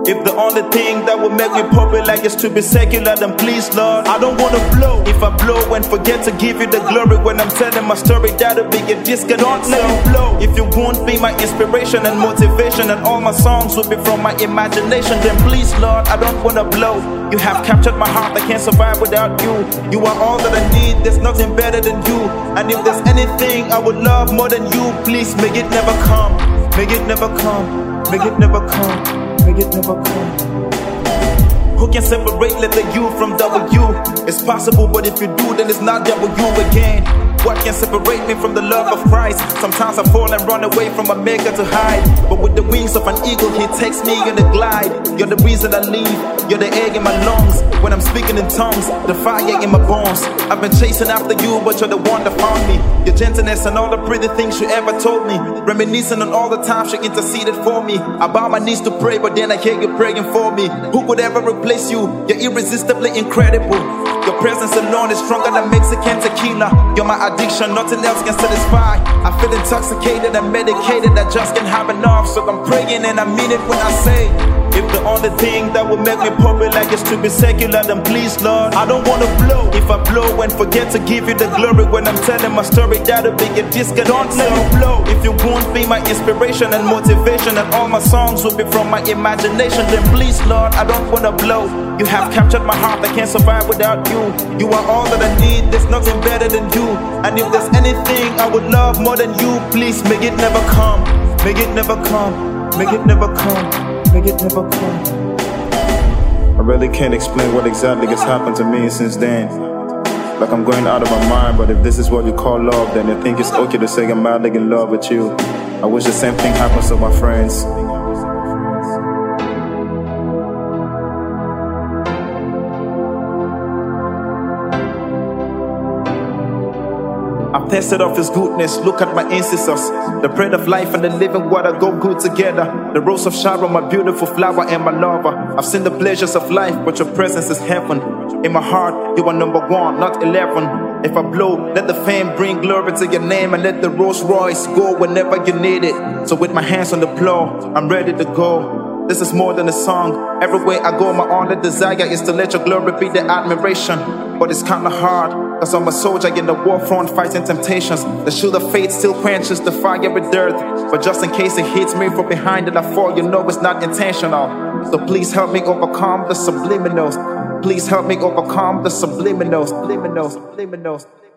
If the only thing that will make me popular is to be secular, then please, Lord, I don't wanna blow. If I blow and forget to give you the glory when I'm telling my story, that'll be a disconnect. Don't let me blow. If you won't be my inspiration and motivation, and all my songs will be from my imagination, then please, Lord, I don't wanna blow. You have captured my heart, I can't survive without you. You are all that I need, there's nothing better than you. And if there's anything I would love more than you, please make it never come. Make it never come. Make it never come. Make it never come. Who can separate letter U from W? It's possible, but if you do, then it's not W again. What can separate me from the love of Christ? Sometimes I fall and run away from my maker to hide, but with the wings of an eagle, he takes me in the glide. You're the reason I live, you're the air in my lungs. When I'm speaking in tongues, the fire in my bones. I've been chasing after you, but you're the one that found me. Your gentleness and all the pretty things you ever told me, reminiscing on all the times you interceded for me. I bow my knees to pray, but then I hear you praying for me. Who could ever replace you? You're irresistibly incredible. Your presence alone is stronger than Mexican tequila. You're my addiction, nothing else can satisfy. I feel intoxicated and medicated, I just can't have enough. So I'm praying and I mean it when I say, if the only thing that will make me popular is to be secular, then please, Lord, I don't wanna blow. If I blow and forget to give you the glory when I'm telling my story, that'll be a disconnect. Don't let me blow. If you won't be my inspiration and motivation, and all my songs will be from my imagination, then please, Lord, I don't wanna blow. You have captured my heart, I can't survive without you. You are all that I need, there's nothing better than you. And if there's anything I would love more than you, please make it never come. Make it never come. Make it never come. Make it never come. I really can't explain what exactly has happened to me since then. Like I'm going out of my mind, but if this is what you call love, then I think it's okay to say I'm madly in love with you. I wish the same thing happens to my friends. I've tasted of his goodness, look at my ancestors. The bread of life and the living water go good together. The rose of Sharon, my beautiful flower and my lover. I've seen the pleasures of life, but your presence is heaven. In my heart, you are number 1, not 11. If I blow, let the fame bring glory to your name, and let the Rolls Royce go whenever you need it. So with my hands on the plow, I'm ready to go. This is more than a song. Everywhere I go, my only desire is to let your glory be the admiration. But it's kinda hard, cause I'm a soldier in the war front fighting temptations. The shield of faith still quenches the fiery dirt. But just in case it hits me from behind and I fall, you know it's not intentional. So please help me overcome the subliminals. Please help me overcome the subliminals.